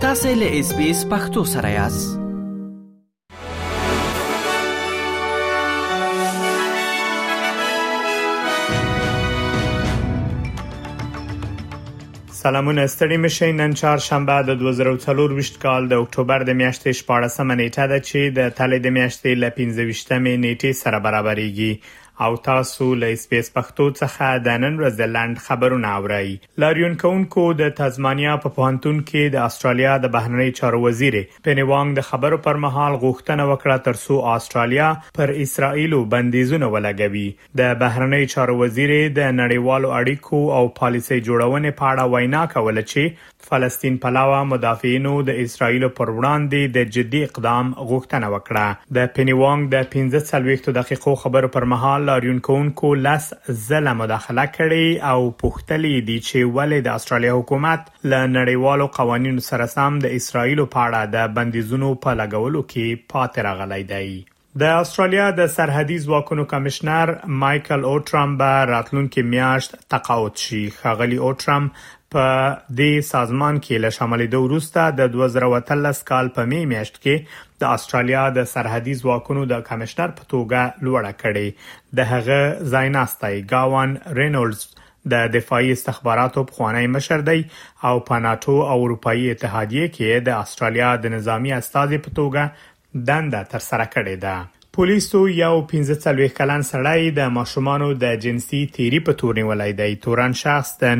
تاسو له اس بي اس پختو سره یاست. سلامونه ستړي مشي. نن چهارشنبه د 2024 کال د اکتوبر د میاشتې 14مه نیټه ده چې د تلې د میاشتې ل 15مه نیټې سره برابرېږي او تاسو له اس بي اس پختو څخه د نن ورځ د لاند خبرونه اورئ. لاریون کونکو د تازمانیا په پوهنتون کې د استرالیا د بهرنی چارو وزیر پینی وانګ د خبرو پر مهال غوښتنه وکړه ترڅو استرالیا پر اسرائیل بندیزونه ولګوي. د بهرنی چارو وزیر د نړیوالو اړیکو او پالیسي جوړونې په اړه وینا کوله چې فلسطین پلاوا مدافعینو د اسرائیل پر وړاندې د جدي اقدام غوښتنه وکړه. د پینی وانګ د 15 دقیقو خبرو پر مهال لاریون کونکو لاس زله مداخله کړي او پوښتلي دي چې ولې د استرالیا حکومت له نړیوالو قوانینو سره سم د اسرائیل په اړه د بندیزونو په لګولو کې پاتې راغلی دی. د استرالیا د سرحدي ځواکونو کمشنر مایکل اوټرام به راتلونکي میاشت تقاعد شي. ښاغلي اوټرام په دې سازمان کې له شاملېدو وروسته د 2013 کال په می میاشت کې د استرالیا د سرحدي ځواکونو د کمشنر په توګه لوړه کړې. د هغه ځایناستي گاوان رینولډز د دفاعي استخباراتو پخوانی مشر دی او په ناتو او اروپאי اتحادیه کې د استرالیا د نظامی استازي په توګه دنده تر سره کړې ده. پولیسو یو 15 کلن سړی د ماشومانو د جنسي تیری په تور نیولای دی. تورن شخص د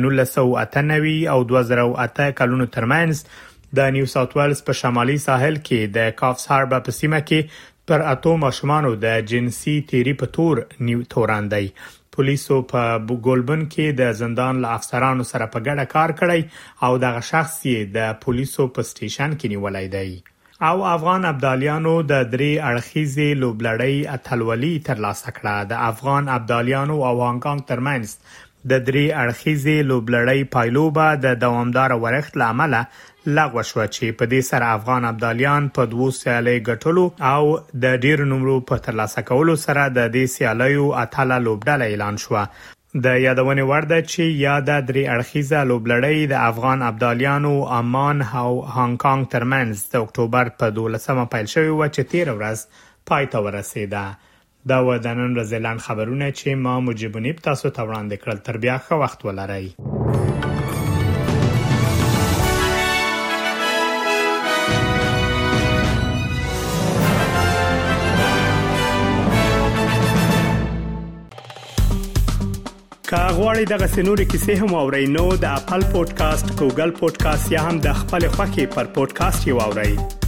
1998 او 2008 کلونو ترمنځ د نیو ساوث ویلز په شمالي ساحل کې د کافس هاربر په سیمه کې پر اتو ماشومانو د جنسي تیری په تور تورن دی. پولیسو په ګولبن کې د زندان له افسرانو سره په ګډه کار کړی او دغه شخص یې د پولیسو په سټیشن کې نیولای دی. او افغان ابدالیانو د درې اړخیزې لوبلړۍ اتلولي ترلاسه کړه. د افغان ابدالیانو او هانګ کانګ ترمنځ د درې اړخیزې لوبلړۍ پایلوبه د دوامدار ورښت لامل لغوه شو چې په دې سره افغان ابدالیان په 2 سیالۍ ګټلو او د ډیر نمرو په ترلاسه کولو سره د دې سیالیو اتله لوبډله اعلان شو. د یادونې وړ ده چې یاده درې اړخیزه لوبلړۍ د افغان ابدالیانو امان او هانګ کانګ ترمنځ د اکتوبر په 12مه پیل شوې و چې 13 ورځ پای ته ورسېده. دا و د نن ورځې لاند خبرونه چې ما مجيبونی تاسو ته وړاندې کړل. تر بیا ښه وخت ولرئ. که غواړئ دغه سنوري کیسې هم اورئ نو د خپل پودکاسټ، ګوګل پودکاسټ یا هم د خپل خوښي پر پودکاسټ یو اورئ.